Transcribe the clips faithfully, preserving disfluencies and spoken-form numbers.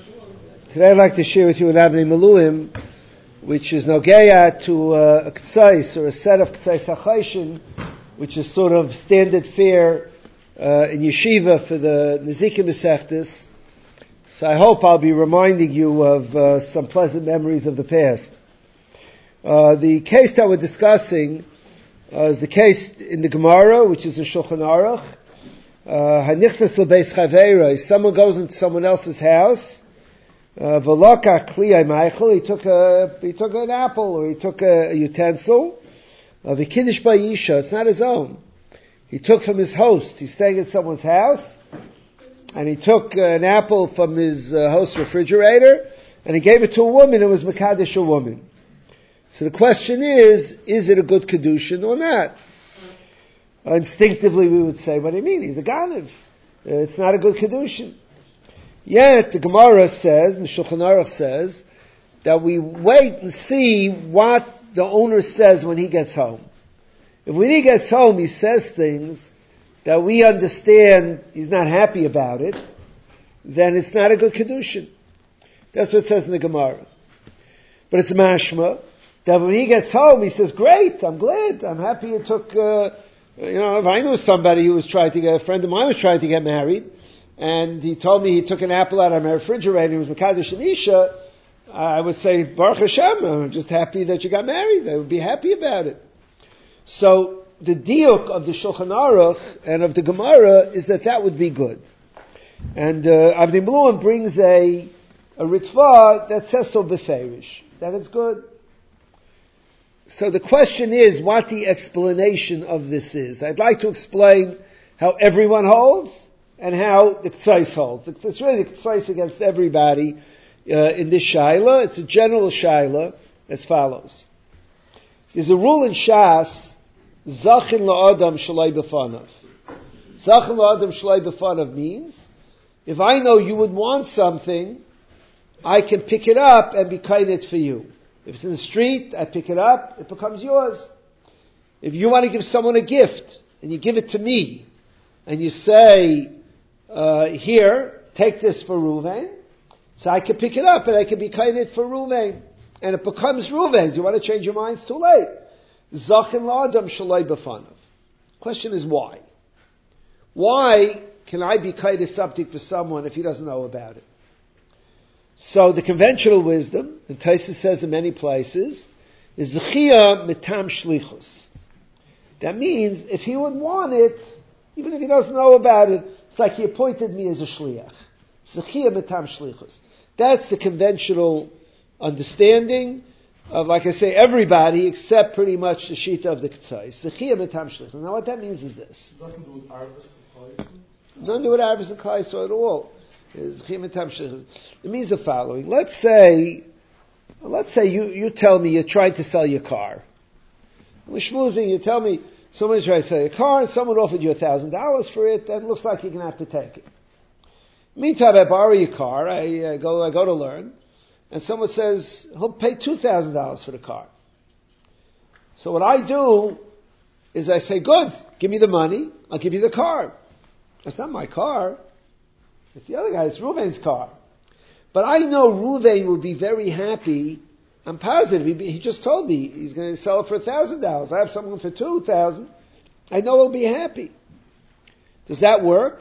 Today I'd like to share with you an Avnei Miluim, which is Nogeya to uh, a Ktsais, or a set of Ktsais HaChayshin, which is sort of standard fare uh, in Yeshiva for the Nezikim Masechtas. So I hope I'll be reminding you of uh, some pleasant memories of the past. Uh, the case that we're discussing uh, is the case in the Gemara, which is in Shulchan Aruch. Hanichnas lebeis chaveiro. Someone goes into someone else's house. V'lokach kliyai meichel. He took a he took an apple, or he took a, a utensil. V'kiddush ba'yisha. It's not his own. He took from his host. He's staying at someone's house, and he took an apple from his uh, host's refrigerator, and he gave it to a woman who was mekadesh a woman. So the question is, is it a good kedushin or not? Uh, instinctively we would say, what do you mean? He's a ganav. Uh, it's not a good kedushin. Yet the Gemara says, and the Shulchan Aruch says, that we wait and see what the owner says when he gets home. If when he gets home he says things that we understand he's not happy about it, then it's not a good kedushin. That's what it says in the Gemara. But it's mashma that when he gets home, he says, great, I'm glad, I'm happy it took, uh, you know, if I knew somebody who was trying to get, a friend of mine was trying to get married, and he told me he took an apple out of my refrigerator, and it was Mekadosh and Isha, I would say, Baruch Hashem, I'm just happy that you got married, I would be happy about it. So, the diuk of the Shulchan Aruch and of the Gemara is that that would be good. And, uh, Avnei Miluim brings a, a ritva that says so beferish, that it's good. So the question is what the explanation of this is. I'd like to explain how everyone holds and how the Ktsais holds. It's really the Ktsais against everybody uh, in this Shaila. It's a general Shaila as follows. There's a rule in Shas, Zachin la'adam shalai b'fanav. Zachin la'adam shalai b'fanav means, if I know you would want something, I can pick it up and be kinded for you. If it's in the street, I pick it up, it becomes yours. If you want to give someone a gift, and you give it to me, and you say, uh, here, take this for Ruvain, so I can pick it up, and I can be kinded for Ruvain. And it becomes Ruvain's. You want to change your mind, it's too late. Zachin la'adam shalai b'fanav. Question is why? Why can I be kinded something for someone if he doesn't know about it? So the conventional wisdom, and Tosfos says in many places, is zechia mitam shlichus. That means if he would want it, even if he doesn't know about it, it's like he appointed me as a shliach. Zechia mitam shlichus. That's the conventional understanding of, like I say, everybody except pretty much the shita of the Ktsais. Zechia mitam shlichus. Now what that means is this. Nothing to do with Arvis and Klai? Nothing to do with Arvis and Klai at all. It means the following. Let's say, let's say you, you tell me you're trying to sell your car. We're schmoozing, you tell me someone's trying to sell your car and someone offered you a thousand dollars for it, then it looks like you're going to have to take it. Meantime, I borrow your car, I uh, go I go to learn, and someone says he'll pay two thousand dollars for the car. So what I do is I say, good, give me the money, I'll give you the car. That's not my car. It's the other guy, it's Ruvain's car. But I know Ruvain will be very happy. I'm positive. He, he just told me he's going to sell it for a thousand dollars. I have someone for two thousand. I know he'll be happy. Does that work?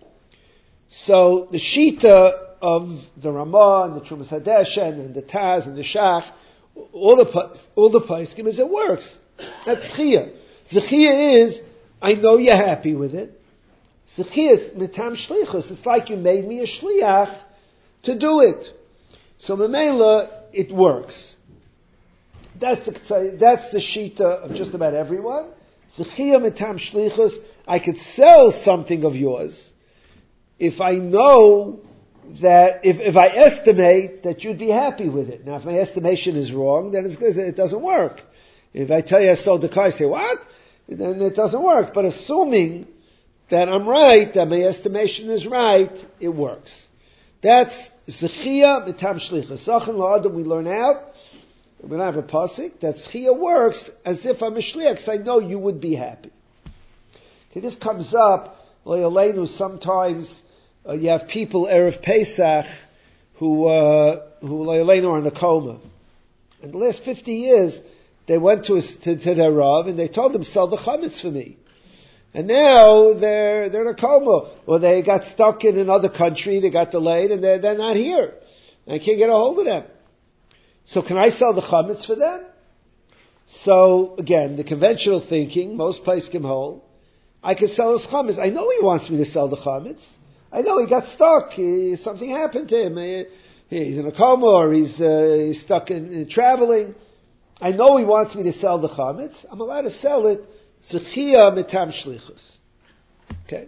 So the Shita of the Ramah and the Trumas Hadeshen and the Taz and the Shach, all the all the Paiskim is it works. That's Zechia. Zechia is, I know you're happy with it. Zechiyas mitam shlichus. It's like you made me a shliach to do it. So memela, it works. That's the that's the shita of just about everyone. Zechiyah mitam shlichus. I could sell something of yours if I know that if if I estimate that you'd be happy with it. Now, if my estimation is wrong, then it's, it doesn't work. If I tell you I sold the car, I say what? Then it doesn't work. But assuming that I'm right, that my estimation is right, it works. That's Zechia mitam shlichus. Zachin la'adam we learn out. We don't have a pasuk. That Zechia works as if I'm a shliach, because I know you would be happy. Okay, this comes up, sometimes uh, you have people, Erev Pesach, who uh, who Leilenu are in a coma. In the last fifty years, they went to, to, to their Rav and they told them, sell the chametz for me. And now they're they're in a coma, or they got stuck in another country, they got delayed, and they're, they're not here. And I can't get a hold of them. So can I sell the chametz for them? So again, the conventional thinking, most places can hold, I can sell his chametz. I know he wants me to sell the chametz. I know he got stuck. He, something happened to him. He, he's in a coma, or he's, uh, he's stuck in, in traveling. I know he wants me to sell the chametz. I'm allowed to sell it. Zechia mitam shlichus. Okay.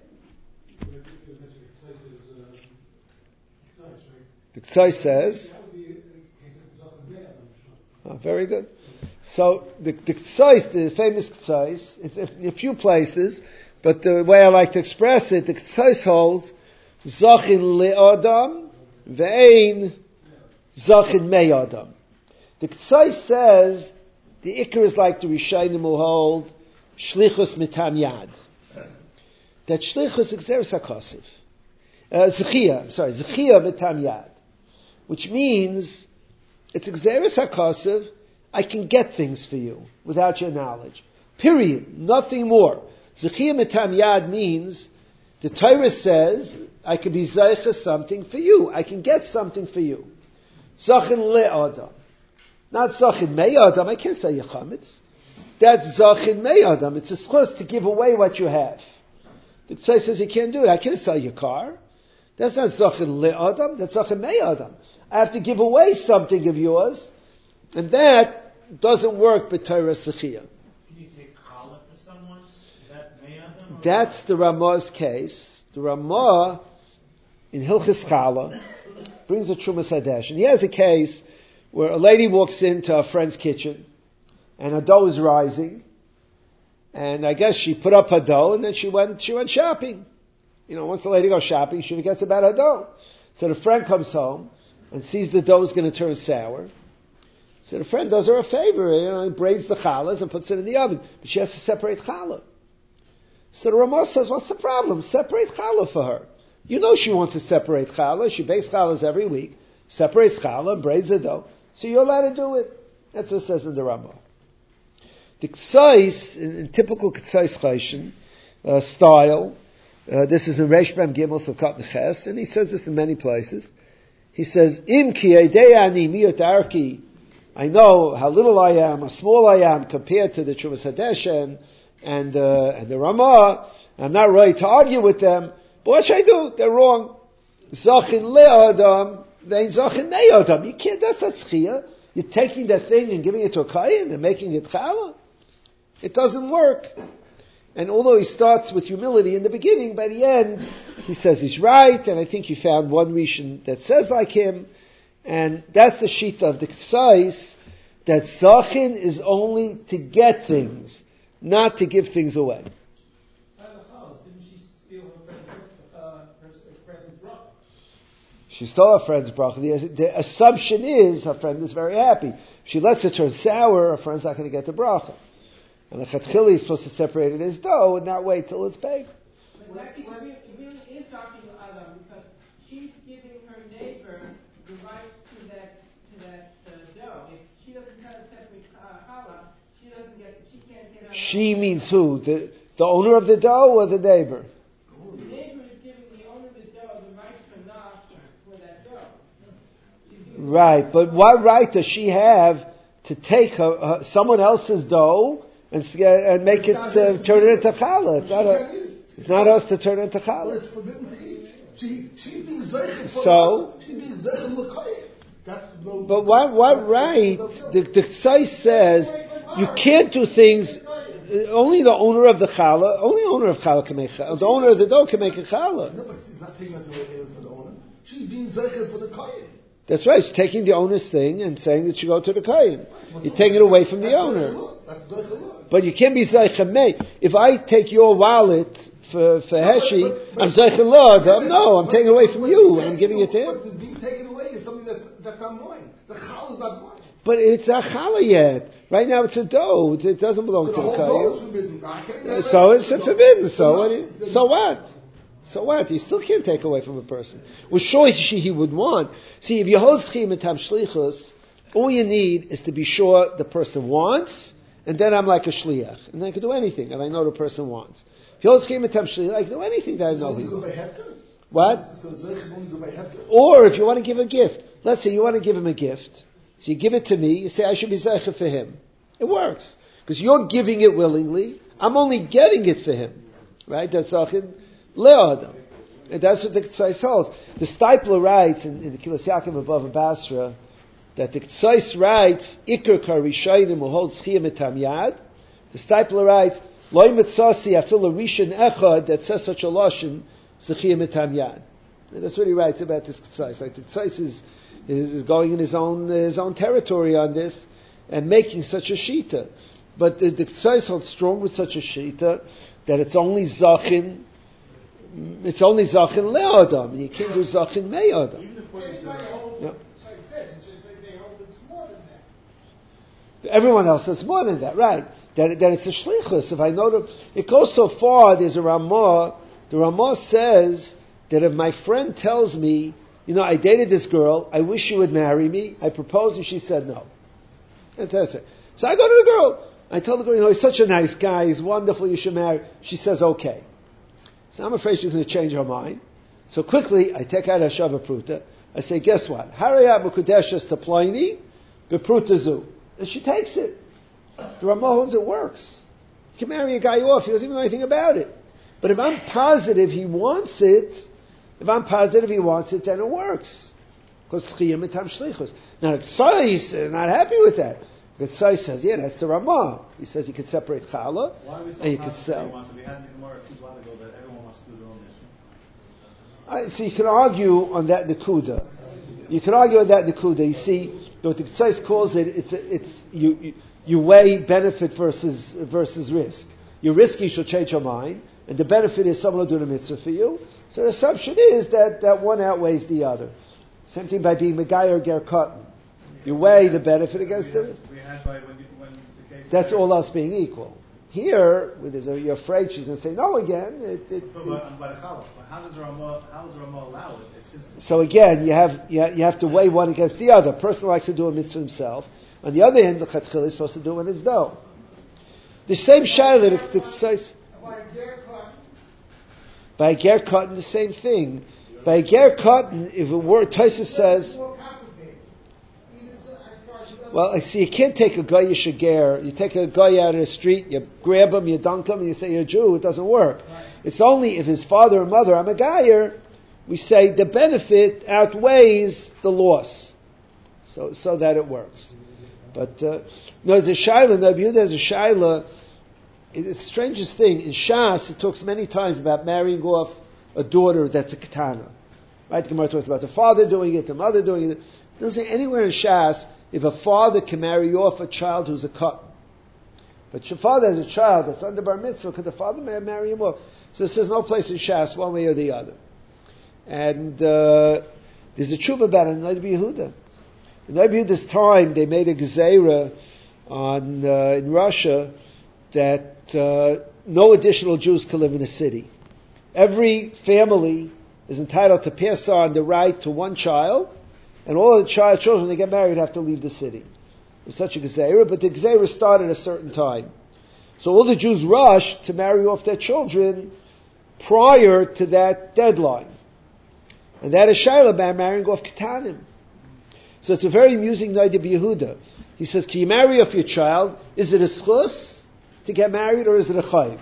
The Ksai says. Oh, very good. So the the Ksai, the famous Ksai, it's in a few places, but the way I like to express it, the Ksai holds zachin le'adam ve'ein zachin me'adam. The Ksai says the Iker is like the Rishonim will hold shlichus mitam yad. That shlichus exeris hakosiv. Zechia, sorry, zechia mitam yad. Which means it's exeris hakosiv, I can get things for you without your knowledge. Period. Nothing more. Zechia mitam yad means the Torah says I can be zeicha something for you. I can get something for you. Zachin le'adam. Not zachin me'adam. I can't say yechametz. That's zachin me'adam. It's a schus to give away what you have. The Tzai says you can't do it. I can't sell your car. That's not zachin le'adam. That's zachin me'adam. I have to give away something of yours, and that doesn't work b'Torah sechiyah. Can you take challah for someone? Is that me'adam? That's the Ramah's case. The Ramah in Hilchis Challah brings a Trumas Hadesh, and he has a case where a lady walks into a friend's kitchen, and her dough is rising, and I guess she put up her dough, and then she went she went shopping. You know, once the lady goes shopping, she forgets about her dough. So the friend comes home and sees the dough is going to turn sour. So the friend does her a favor, you know, he braids the challahs and puts it in the oven, but she has to separate challah. So the Ramah says, what's the problem? Separate challah for her. You know she wants to separate challah. She bakes challahs every week, separates challah, and braids the dough. So you're allowed to do it. That's what it says in the Ramah. The Ksais, in, in typical Ksais Chayshin uh, style, uh, this is in Reish Mem Gimel Silkat Neches, and he says this in many places. He says, Im ki edei ani miyot arki, I know how little I am, how small I am compared to the Trumas Hadesh and, and, uh, and the Ramah. I'm not ready to argue with them. But what should I do? They're wrong. Zachin le'adam, vein zachin me'adam. You can't, that's not tzchiyah. You're taking that thing and giving it to a kayin and making it challah. It doesn't work. And although he starts with humility in the beginning, by the end, he says he's right, and I think he found one Rishon that says like him. And that's the shita of the Ksais, that zachin is only to get things, not to give things away. Didn't she steal her friend's, uh, her friend's bracha? She stole her friend's bracha. The, the assumption is her friend is very happy. If she lets it turn sour, her friend's not going to get the bracha. And the chatchili is supposed to separate it as dough and not wait till it's baked. But that it really, it really is talking to Adam because she's giving her neighbor the right to that to that uh, dough. If she doesn't cut a separate uh, challah, she doesn't get. She can't get out. She means who? The the owner of the dough or the neighbor? The neighbor is giving the owner of the dough the right to knock for that dough. Right, but what right does she have to take her, her, someone else's dough and, and make it uh, turn it into challah? It's not a, it's not us to turn it into challah. But it's forbidden to eat. She, she's being zeichen for So, she's being zeichen l'chayim. That's no. but what what right? The the Ksai says you can't do things. Only the owner of the challah, only owner of challah can make challah. The owner of the dough can make a challah. No, but she's not taking that away from the owner. She's being zeichen for the kayin. That's right. She's taking the owner's thing and saying that she go to the kayin. You're taking it away from the owner. But you can't be zeichen mei. If I take your wallet for for Heshi, I'm zeichen lo. No, I'm taking it away from you and I'm giving it to him. But being taken away is something that that's not mine. The chal is not mine. But it's a challah yet. Right now it's a dough. It doesn't belong So to the the whole kayin. dough is forbidden. I can't- So it's forbidden. So what? So what? So what? You still can't take away from a person. Well, sure, she, he would want. See, if you hold schim and tam shlichus, all you need is to be sure the person wants, and then I'm like a shliach. And then I can do anything if I know the person wants. If you hold schim and tam shlichus, I can do anything that I know he wants. What? Or if you want to give a gift. Let's say you want to give him a gift. So you give it to me, you say, I should be zeicher for him. It works. Because you're giving it willingly, I'm only getting it for him. Right? That's Zachin Le'adam. And that's what the Ktsais holds. The Stipler writes in, in the Kilas Yaakov above Basra that the Ktsais writes, Iker karishayim who holds chiyam etam yad. The Stipler writes, Loi mitzasi afil a rishon echad that says such a lashon zechiyam etam yad. And that's what he writes about this Ktsais. Like the Ktsais is, is, is going in his own his own territory on this and making such a shita. But the, the Ktsais holds strong with such a shita that it's only zachin, it's only zachin le'adam, and you can't do zachin me'adam. Even if we're hold, yep. like I said, it's just like they hold it's more than that. Everyone else says more than that, right? That, that it's a shlichus. If I know that, it goes so far, there's a Ramah, the Ramah says that if my friend tells me, you know, I dated this girl, I wish she would marry me, I proposed and she said no. Fantastic. So I go to the girl, I tell the girl, you know, he's such a nice guy, he's wonderful, you should marry. She says, okay. So I'm afraid she's going to change her mind. So quickly, I take out a Shava Pruta. I say, guess what? Harayat Mukudeshas to Pliny, Bepruta Zu. And she takes it. The Ramah holds it works. You can marry a guy off, he doesn't even know anything about it. But if I'm positive he wants it, if I'm positive he wants it, then it works. Because Chiyam Etam Shlichus. Now, Tzais is not happy with that. The Tzai says, yeah, that's the Ramah. He says you could separate challah and you could sell. We had in the Gemara a few while ago that everyone wants to do their own mission. I, so you can argue on that Nakuda. You can argue on that Nakuda. You see, what the Tzai calls it, it's, it's you, you, you weigh benefit versus versus risk. Your risk, you should change your mind, and the benefit is someone will do the mitzvah for you. So the assumption is that, that one outweighs the other. Same thing by being Megai or Ger Cotton. You weigh the benefit against the risk. That's all else being equal. Here, when there's a, you're afraid she's going to say no again. It, it, but, but, but how does Ramah how does Ramah allow it? Just... So again, you have you have, you have to weigh one against the other. A person likes to do a mitzvah himself. On the other hand, the Chatzchil is supposed to do when it's dough. The same shayla, the says by ger cotton, the same thing. By ger cotton, if a word Tosfos says. Well, I see, you can't take a guy ger. You take a guy out of the street, you grab him, you dunk him, and you say you're a Jew. It doesn't work. Right. It's only if his father or mother are Megayer, we say the benefit outweighs the loss, so so that it works. But uh, no, there's a shaila. No, there's a shaila. It's the strangest thing in Shas. It talks many times about marrying off a daughter that's a katana. Right? The Gemara talks about the father doing it, the mother doing it. It doesn't say anywhere in Shas if a father can marry off a child who's a cotton. But your father has a child that's under bar mitzvah, could the father may marry him off? So there's no place in Shas, one way or the other. And uh, there's a tshuva about it in Noda B'Yehuda. In Noda B'Yehuda's time, they made a gezerah on uh, in Russia that uh, no additional Jews can live in a city. Every family is entitled to pass on the right to one child, and all the child children, when they get married, have to leave the city. It was such a gezerah, but the gezerah started at a certain time. So all the Jews rushed to marry off their children prior to that deadline. And that is Shaila by marrying off Ketanim. So it's a very amusing Noda B'Yehuda. He says, can you marry off your child? Is it a schus to get married, or is it a chayv?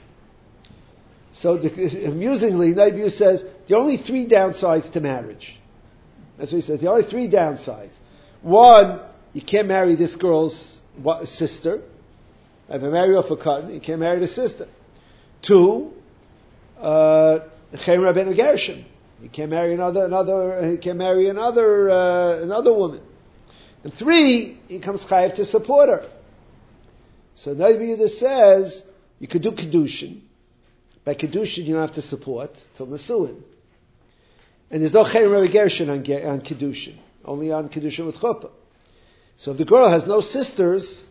So the, amusingly, Noda B'Yehuda says, there are only three downsides to marriage. That's what he says. There are only three downsides. One, you can't marry this girl's sister. If you marry off a cotton, you can't marry the sister. Two, uh, Chaim Rabbeinu Gershon. You can't marry another, another. You can't marry another, uh, another woman. And three, he comes chayav to support her. So Noda B'Yehuda says you could do kedushin. By kedushin, you don't have to support till nesuin. And there's no Chaim Rabbeinu Gershon on, on kedushin, only on kedushin with chuppah. So if the girl has no sisters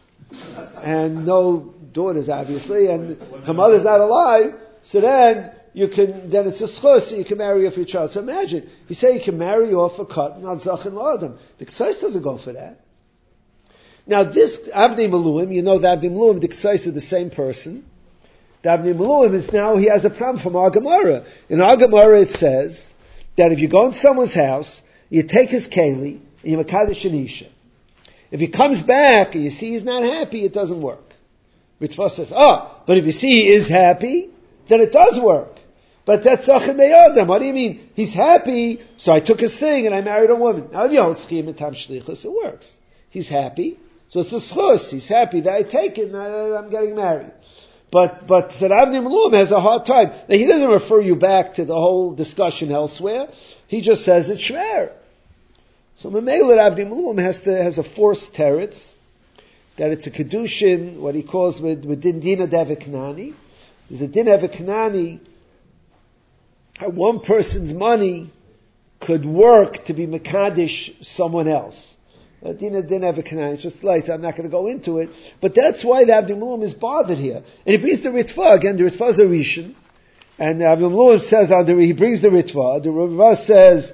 and no daughters, obviously, and her mother's not alive, so then you can, then it's a schus, so you can marry off your child. So imagine, if you say you can marry off a cut, not zachin l'adam. The Ksais doesn't go for that. Now this Avnei Maluim, you know the Avnei Maluim, the Ksais are the same person. The Avnei Maluim is now, he has a problem from our Gemara. In our Gemara it says, that if you go in someone's house, you take his keli, and you makadosh an isha. If he comes back and you see he's not happy, it doesn't work. Ritva says, oh, but if you see he is happy, then it does work. But that's zachin me'adam. What do you mean? He's happy, so I took his thing and I married a woman. Now, you know, it's chiyam etam shlichus, it works. He's happy, so it's a schus. He's happy that I take it and I, I'm getting married. But, but Avnei Maluim has a hard time. Now, he doesn't refer you back to the whole discussion elsewhere. He just says it's shver. So Mamela Avnei Maluim has to, has a forced teretz, that it's a kedushin, what he calls with, with din dina deviknani. There's a din deviknani, how one person's money could work to be mekadesh someone else. Uh, Dina didn't have a canaan. It's just light. I'm not going to go into it. But that's why the Avnei Maluim is bothered here. And if he's the Ritva, again, the Ritva is a Rishon. And the Avnei Maluim says, on the, he brings the Ritva. The Ritva says,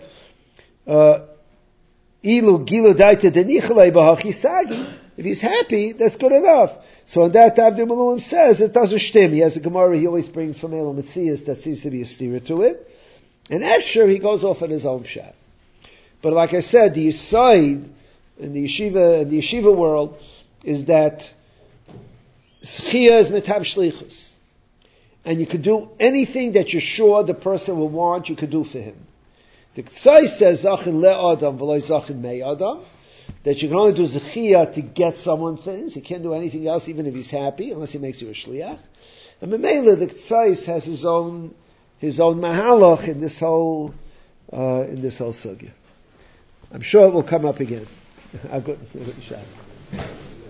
Ilu gilu daita denichalei b'hachisagi. If he's happy, that's good enough. So on that, Avnei Maluim says, it doesn't shtim. He has a Gemara he always brings from Elam Metzias that seems to be a steer to it. And Esher, he goes off on his own shot. But like I said, the Yisaid, in the yeshiva, in the yeshiva world, is that schia is metam shlichus, and you could do anything that you're sure the person will want. You could do for him. The Ksai says zachin le'adam v'lo zachin me'adam, that you can only do zechia to get someone things. You can't do anything else, even if he's happy, unless he makes you a shliach. And Memela, the Ksai has his own his own mahalach in this whole uh, in this whole sugya. I'm sure it will come up again. I've got, I've got the shots.